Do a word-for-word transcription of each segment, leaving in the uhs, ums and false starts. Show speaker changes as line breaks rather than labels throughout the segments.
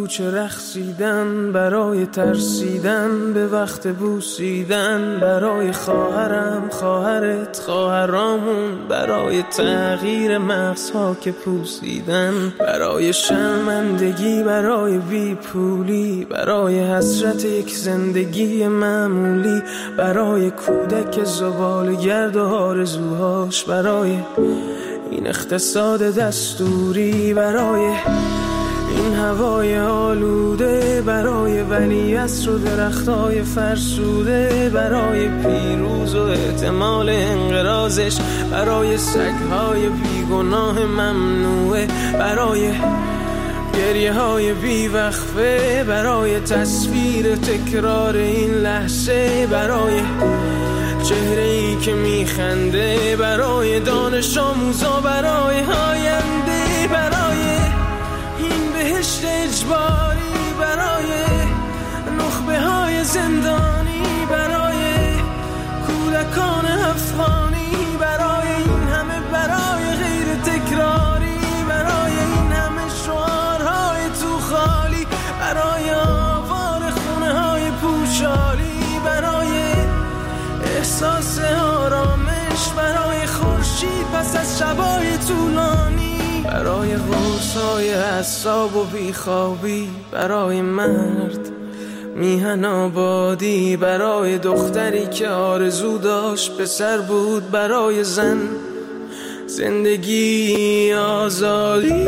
کوچه رقصیدن، برای ترسیدن به وقت بوسیدن، برای خواهرم خواهرت خواهرامون، برای تغییر مغزها که پوسیدن، برای شرمندگی برای بی پولی، برای حسرت یک زندگی معمولی، برای کودک زباله‌گرد و آرزوهاش، برای این اقتصاد دستوری، برای این هوای آلوده، برای ولیعصر و درختای فرسوده، برای پیروز و احتمال انقراضش، برای سگهای بیگناه ممنوعه، برای گریه های بیوقفه، برای تصویر تکرار این لحظه، برای چهره ای که میخنده، برای دانش آموزا، برای آینده، برای این بهشت اجباری، برای نخبه های زندانی، برای کودکان افغانی، برای این همه برای غیر تکراری، برای این همه شعارهای تو خالی، برای آوار خونه های پوشالی، برای احساس آرامش، برای خورشید پس از شبای طولانی، برای غوصای اعصاب و بیخوابی، برای مرد میهن آبادی، برای دختری که آرزو داشت پسر بود، برای زن زندگی آزادی،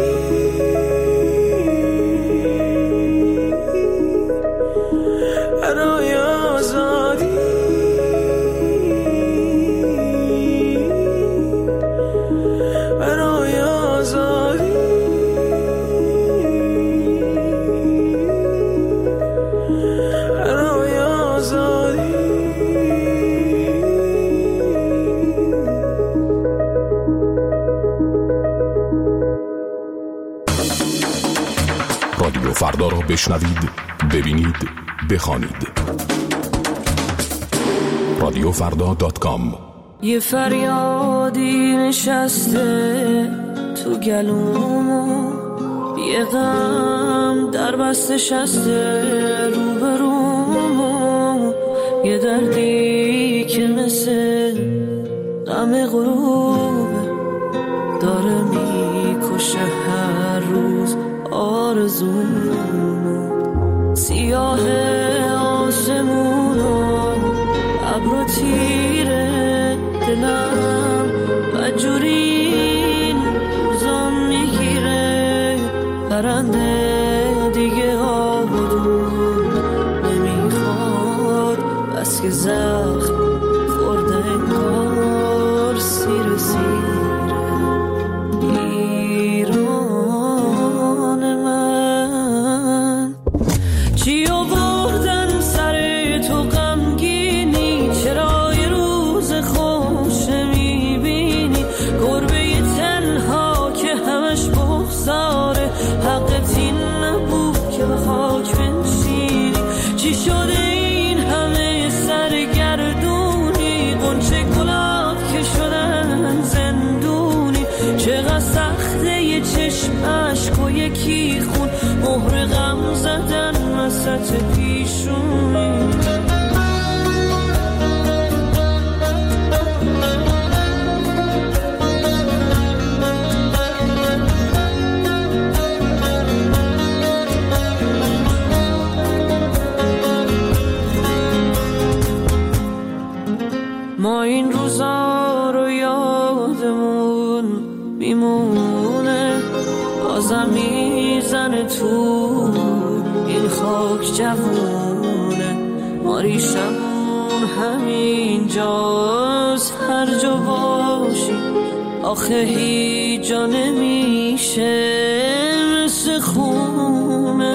برای آزادی، برای آزادی، برای آزادی.
رادیو فردا را بشنوید، ببینید، بخوانید. رادیو فردا دات کام.
یه فریادی نشسته تو گلومو، یه غم در بسته شسته روبرومو، یه دردی که مثل غم غروبه داره میکشه هر روز آرزومو، سیاه آسمونو ابرو تیره دلم بدجورین روزام میگیره، پرنده دیگه آبادون نمیخواد، بس که زخم خورده انگار سیر سیره. ایران من چی آوردن سر تو غمگینی، چرا یه روز خوش میبینی، گربه ی تنها که همش بغضاره، حقت این نبود که به خاک بنشینی، چی شده این همه سرگردونی، غنچه گلاب که شدن زندونی، چقدر سخته یه چشم عشق و یکی خون، مهر غم زدن وسط پیشونی. ما این روزا رو یادمون میمونه، بازم میزنه تو این خاک جوونه، ما ریشمون همین جاست هر جا باشی، آخه هیچ جا نمیشه مثل خونه.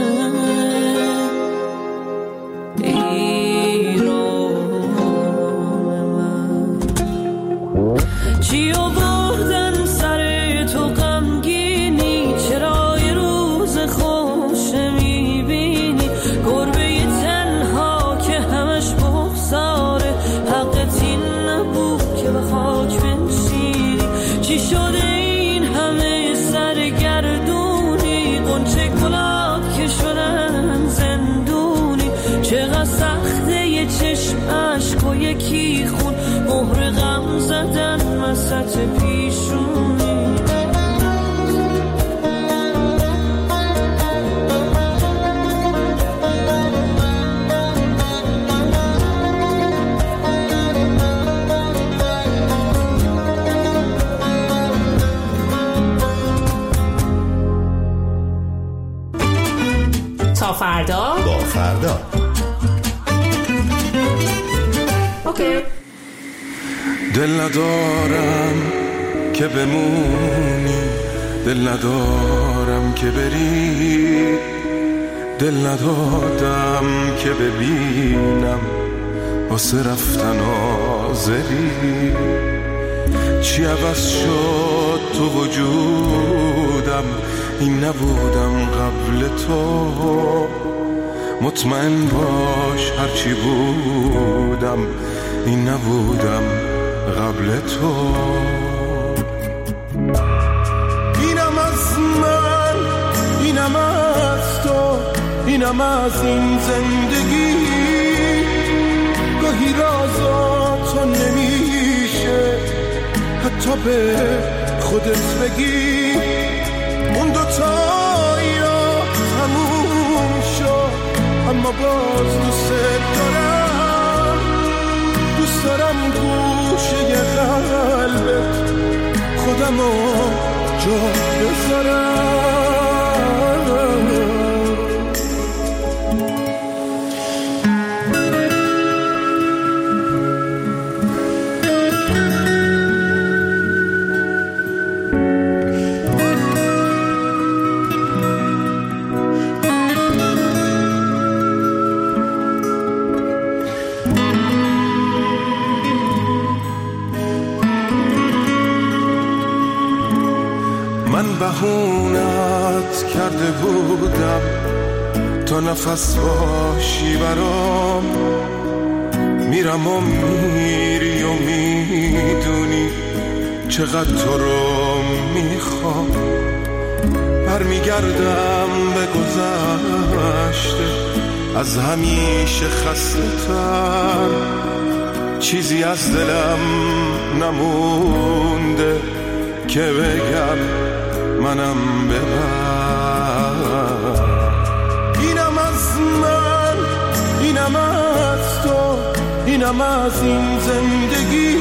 چی آوردن سر تو غمگینی، چرا یه روز خوش میبینی، گربه ی تنها که همش بغضاره، حقت این نبود که به خاک بنشینی، چی شده این همه سرگردونی، غنچه گلاب که شدن زدن وسط پیشونی.
تا فردا
با فردا.
اوکی.
دل ندارم که بمونی، دل ندارم که بری، دل ندادم که ببینم واسه رفتن آزری. چی عوض شد تو وجودم، این نبودم قبل تو. مطمئن باش هرچی بودم، این نبودم قبل تو. اینم از من، اینم از تو، اینم از این زندگی. گاهی رازاتو نمیشه حتی به خودت بگی. اون دوتایا تموم شد اما باز دوست دارم. دوست دارم گوشه قلبت خودمو جا بذارم. بهونت کرده بودم تا نفس باشی برام. میرم و میری و میدونی چقدر تو رو میخوام. برمیگردم به گذشته از همیشه خسته تر. چیزی از دلم نمونده که بگم منم ببر. اینم از من، اینم از تو، اینم از این زندگی.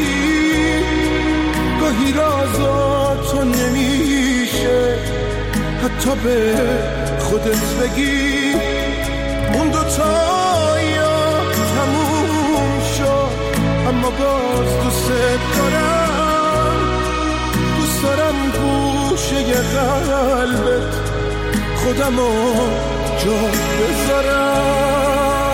گاهی رازاتو نمیشه حتی به خودت بگی. اون دوتایا تموم شد اما باز دوست دارم. دوست دارم گوشه قلبت خودمو جا بذارم.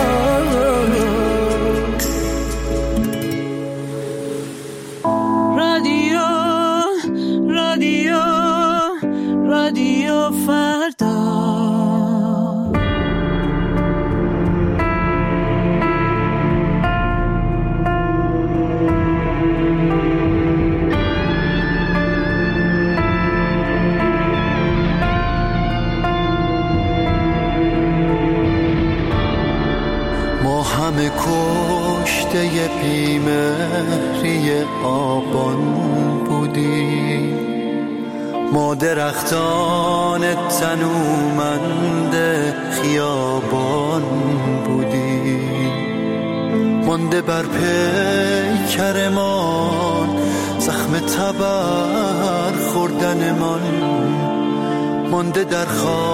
رادیو رادیو رادیو فردا.
همه کشته بیمهری آبان بودی. ما درختان تنومند خیابان بودی. مانده بر پیکرمان زخم تبر خوردنمان. مانده در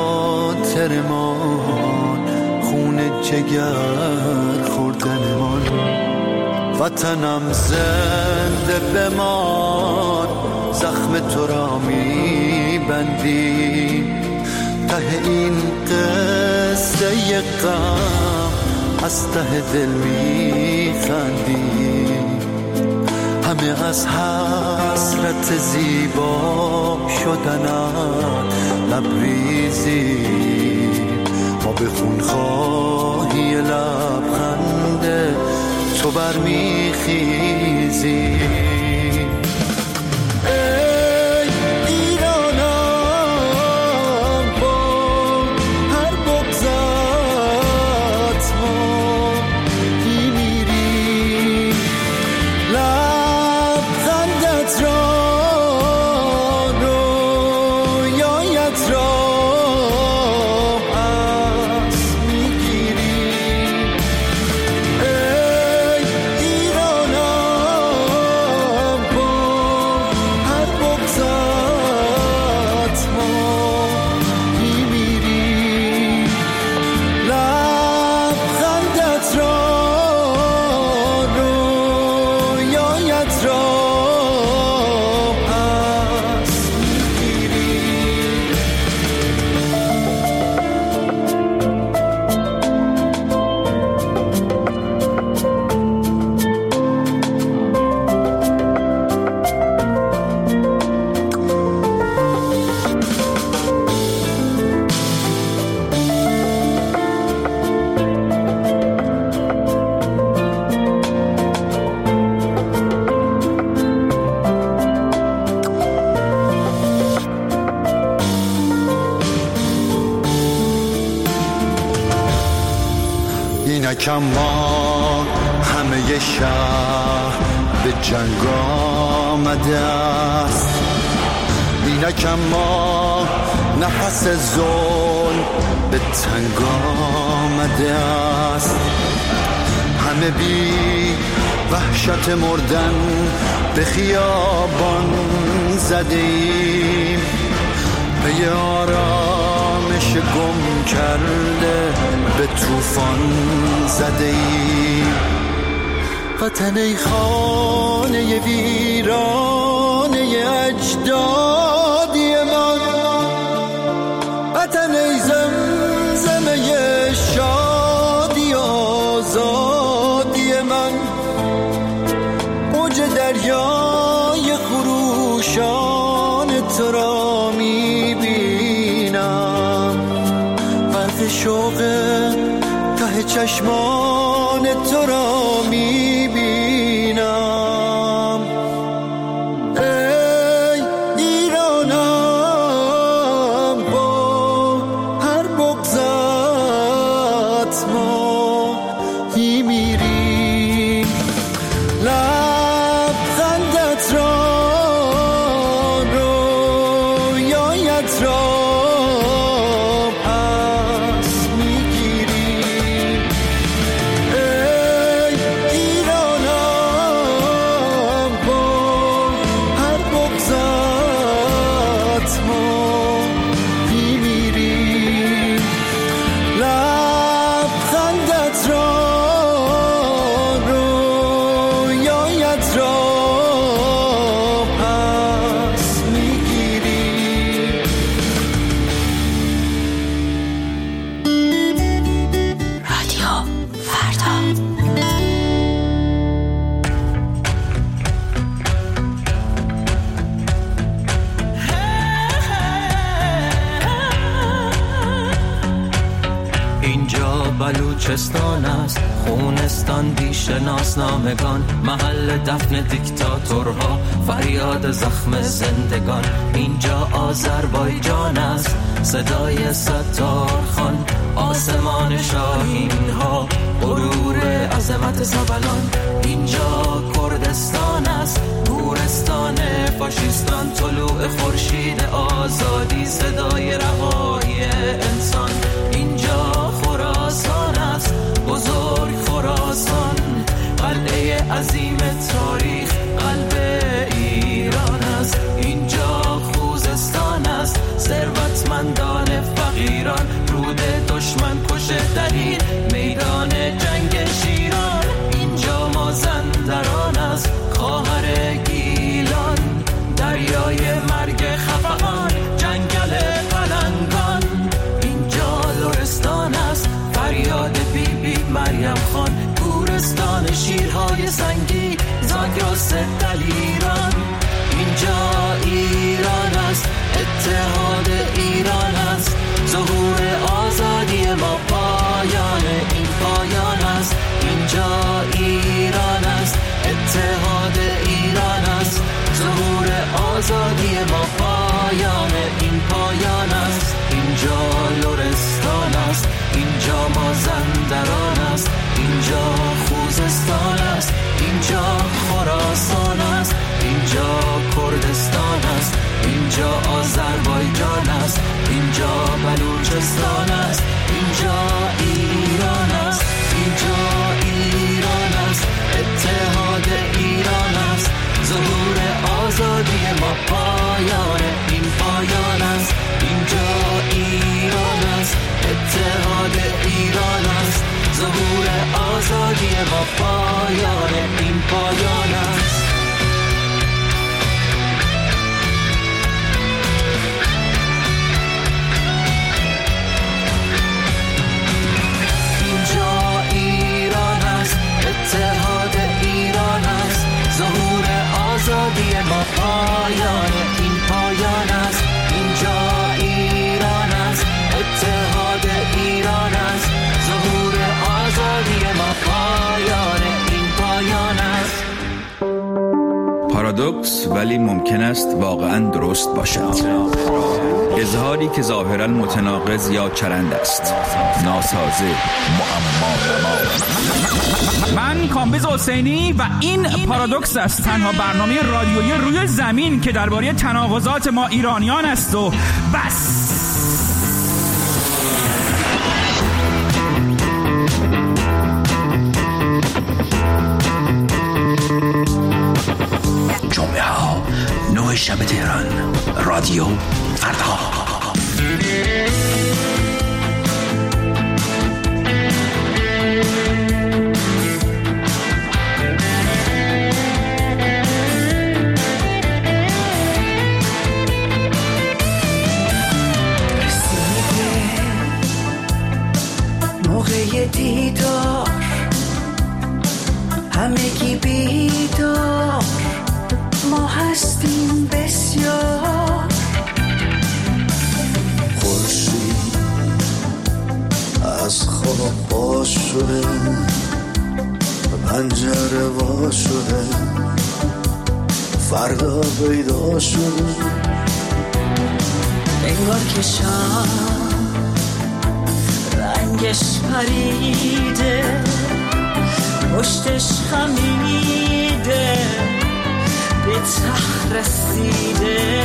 خاطرمان خون جگر خوردنمان. وطنم زنده بمان، زخم تو را میبندی. ته این قصه غم از ته دل میخندی. همه از حسرت زیبا شدنت لبریزی. ما به خونخواهی لبخند تو برمیخیزی. لبخند اینک اما همه شهر به جنگ آمده است، اینک اما نفس ظلم به تنگ آمده است. همه بی وحشت مردن به خیابان زده ایم، پی آرامش گم کرده به طوفان زده ایم. وطن ای خانه ویرانه اجدادی من، وطن ای زمزمه شادی آزادی من، موج دریای خروشان تو را میبینم، برق شوق ته چشمان تو را میبینم. ای ایرانم با هر بغضت ما میمیریم، لبخندت را رویایت را پس میگیریم. ای ایرانم با هر بغضت ما میمیریم، لبخندت را رویایت را پس میگیریم.
رادیو فردا.
اینجا بلوچستان است، خونستان بی‌شناسنامگان، محل دفن دیکتاتورها، فریاد زخم زندگان. اینجا آذربایجان است، صدای ستار خان، آسمان شاهین ها، غرور عظمت زبلان. اینجا کردستان است، گورستان فاشیستان، طلوع خورشید آزادی، صدای رهایی انسان. اینجا خراسان است، بزرگ خراسان، قلعه عظیم تاریخ، قلب ایران است. اینجا خوزستان است، ثروتمندان فقیران، رود دشمن کشه درید، میدان جنگ شیران. اینجا مازندران است، خواهر گیلان، دریای مرگ خفقان، جنگل پلنگان. اینجا لرستان است، فریاد بی بی مریم خان، گورستان شیرهای سنگی، زاگرس دلیران. اینجا ایران است، اتحاد ایران است، ظهور آزادی ما، پایان این پایان است. اینجا ایران است، اتحاد ایران است، ظهور آزادی ما، پایان این پایان است. اینجا لرستان است، اینجا مازندران است، اینجا خوزستان است، اینجا خراسان است، اینجا کردستان است، اینجا آذربایجان است، اینجا بلوچستان است، اینجا ایران است، اینجا ایران است، اتحاد ایران است، ظهور آزادی ما، پایان این پایان است. اینجا ایران است، اتحاد ایران است، ظهور آزادی ما، پایان این پایان است. اینجا ایران است، اتحاد ایران است، ظهور آزادی ما، پایان این پایان است. اینجا ایران است، اتحاد ایران است، ظهور آزادی ما، پایان این پایان است.
پارادوکس ولی ممکن است واقعا درست باشد. اظهاری که ظاهرا متناقض یا چرند است، ناسازه، معما.
من کامبیز حسینی و این پارادوکس است، تنها برنامه رادیویی روی زمین که درباره تناقضات ما ایرانیان است و بس.
جمعه ها نه شب تهران، رادیو فردا.
موقع دیدار همگی بیدار، ما هستیم بسیار.
خورشید از خواب باز شده، پنجره وا شده، فردا پیدا شده.
انگار که شام رنگش پریده، پشتش خمیده، به ته رسیده.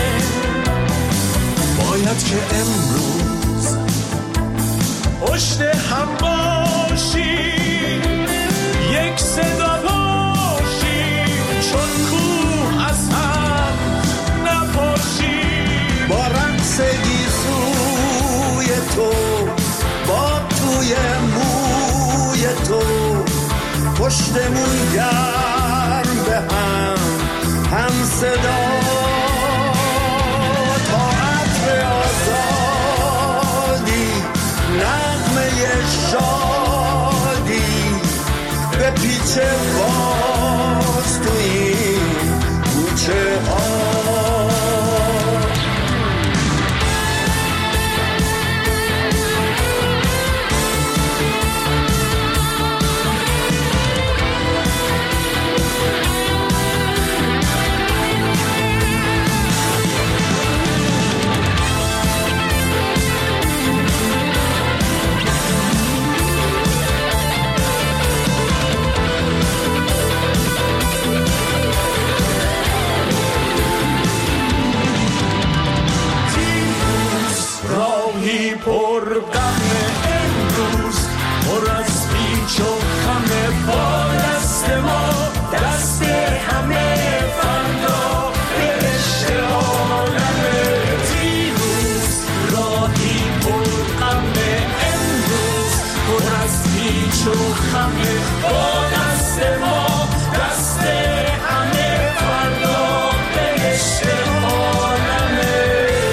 باید که امروز پشت هم باشیم، یک صدا باشیم، چون کوه از هم نپاشیم. با رقص گیسوی تو، با توی موی تو، پشتمون گرم به هم هم صدا. تا عطر آزادی، نغمه شادی، به پیچ باز تو این کوچه ها. پر غم امروز، پر از پیچ و خم، با دست ما دست همه فردا بهشت عالمه. دیروز راهی پر غم امروز، پر از پیچ و خم، با دست ما دست همه فردا بهشت عالمه.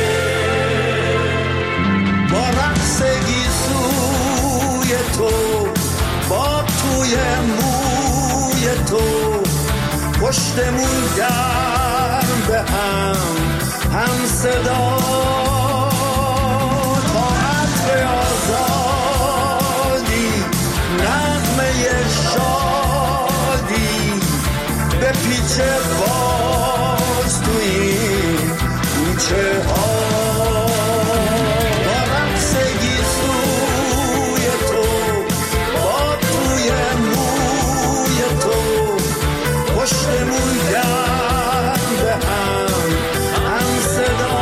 با توی موی تو، پشتمون گرم به هم هم صدا. تا عطر آزادی، نغمه شادی، به پیچ باز تو این کوچه ها. پشتمون گرم به هم هم صدا.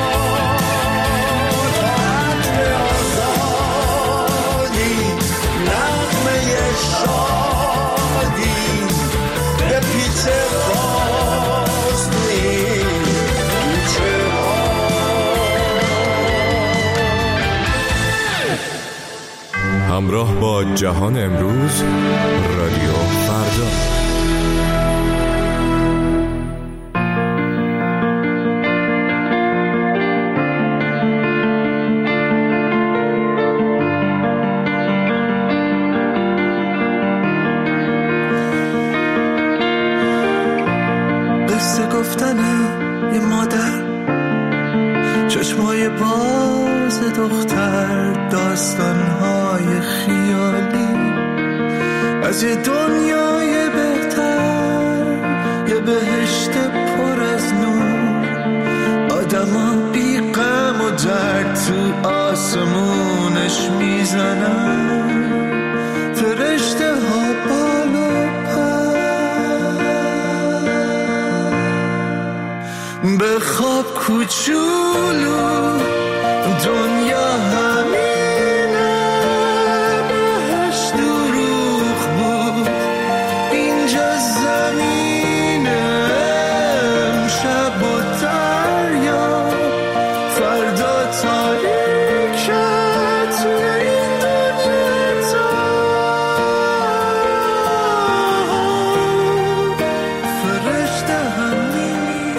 تا عطر آزادی، نغمه شادی، به پیچ باز تو این کوچه ها.
همراه با جهان امروز، رادیو فردا.
یه مادر، چشمای باز دختر، داستانهای خیالی از یه دنیای بهتر، یه بهشت آدما بی غم و درد تو آسمونش میزنن، فرشته ها بالا پر به خواب کوچولو دنیا همینه، بهش دروغ بود اینجا زمینه، امشب و دریا فردا تاریکه توی این دنیا تا فرشته همینی.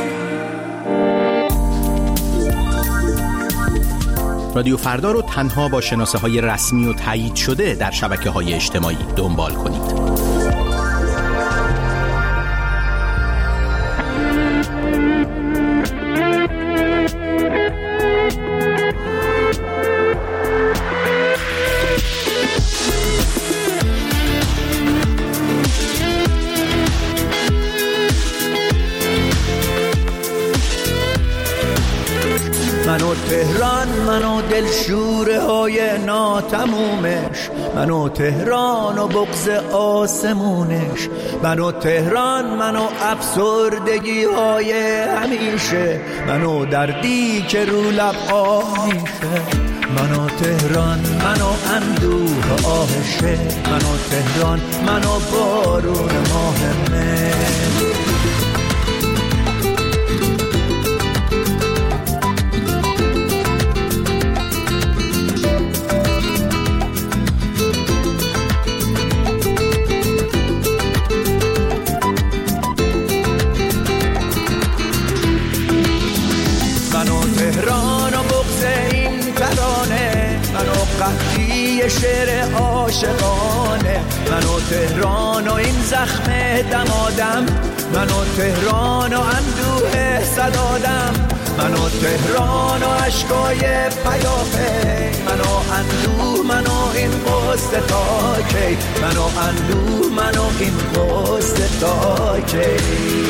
رادیو فردا رو تنها با شناسه های رسمی و تایید شده در شبکه های اجتماعی دنبال کنید.
منو تهران، منو دلشوره های ناتمومش، منو تهران و بغض آسمونش، منو تهران، منو افسردگی های همیشه، منو دردی که رو لب آه میشه، منو تهران، منو اندوه آهشه، منو تهران، منو بارون ماه مه. قحطی شعر عاشقانه، منو تهران و این زخم دمادم، منو تهران و اندوه صدادم، منو تهران و عشقای پیاپی، منو اندوه، منو این قصد تا کی، منو اندوه، منو این قصد تا کی.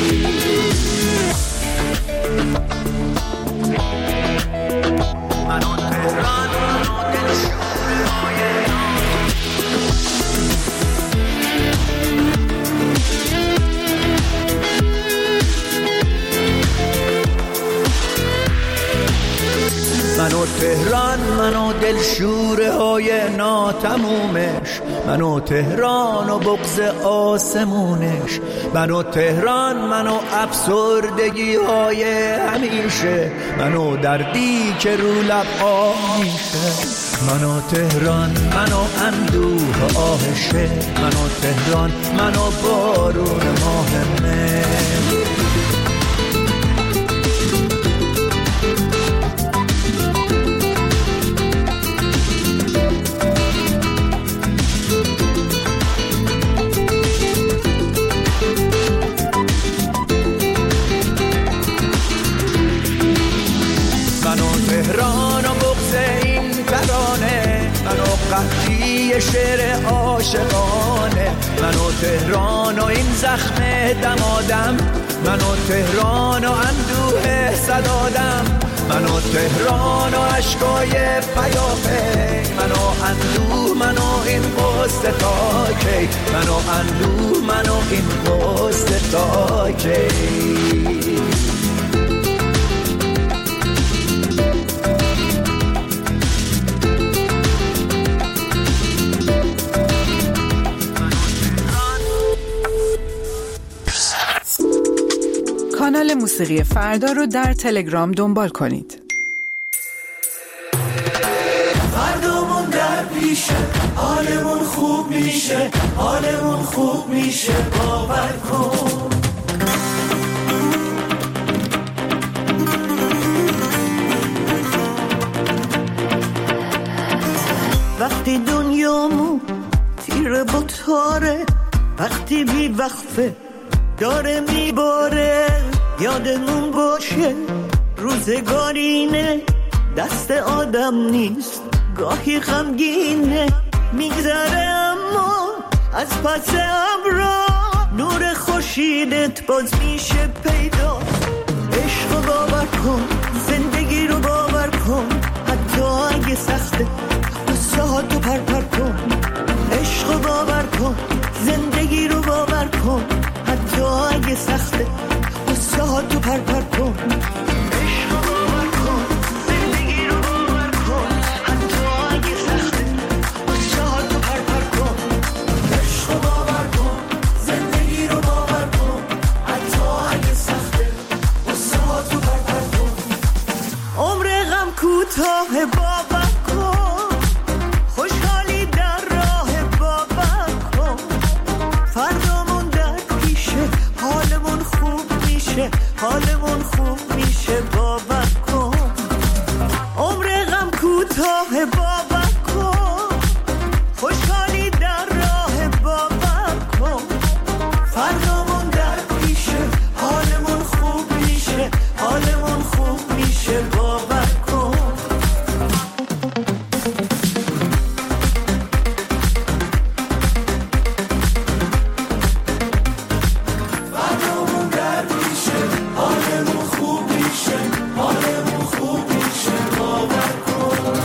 منو تهران، منو دلشوره های منو تهران، منو دلشوره های ناتمومش، منو تهران و بغض آسمونش، منو تهران، منو افسردگی های همیشه، منو دردی که رو لب آه میشه، منو تهران، منو اندوه آهشه، منو تهران، منو بارون ماه مه. قحطی شعر عاشقانه، منو تهران و این زخم دمادم، منو تهران و اندوه صدادم، منو تهران و عشقای پیاپی، منو اندوه، منو این قصد تا کی، منو اندوه، منو این قصد تا کی.
کانال موسیقی فردا رو در تلگرام دنبال کنید.
فردامون در پیشه، حالمون خوب میشه، حالمون خوب میشه، باور کن.
وقتی دنیامون تیره با تاره، وقتی بی وقفه داره میباره، یادمون باشه روزگارینه، دست آدم نیست، گاهی غمگینه، میگذره اما از پس ابرا نور خورشیدت باز میشه پیدا. عشق باور کن، زندگی حالمون خوب میشه باور کن. عمر غم کوتاه باور کن، خوشحالی در راه باور کن. فردامون در پیشه، حالمون خوب میشه، حالمون خوب میشه باور کن. فردامون در پیشه، حالمون خوب میشه، حالمون خوب میشه باور کن.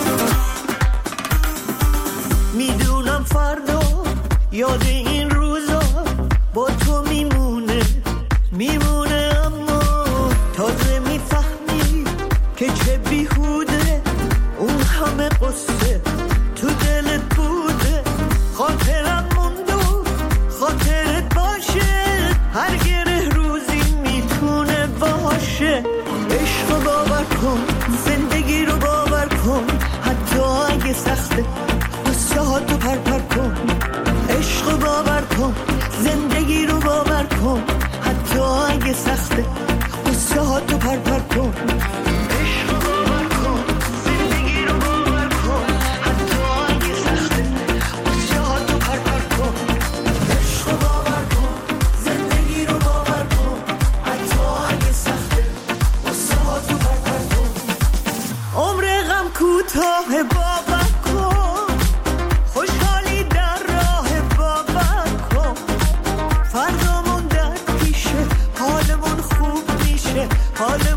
میدونم فردا یاد این روزا با تو میمونه میمونه، اما تازه میفهمی که چه بیهوده اون همه قصه تو دلت بوده. خاطرم مونده خاطرت باشه، هر گره روزی میتونه باشه. عشق رو باور کن، زندگی رو باور کن، حتی اگه سخته قصه ها تو پر پر کن. عشق رو باور کن، زندگی رو باور کن، حتی اگه سخته قصه ها تو پر پر کن. عشق رو باور کن، زندگی رو باور کن، حتی اگه سخته قصه ها تو پر پر کن. عشق رو باور کن، زندگی رو باور کن، حتی اگه سخته قصه ها تو پر پر کن. عمر غم کوتاه باور کن، خوشحالی در راه باور کن. فردامون در پیشه، حالمون خوب میشه، حالمون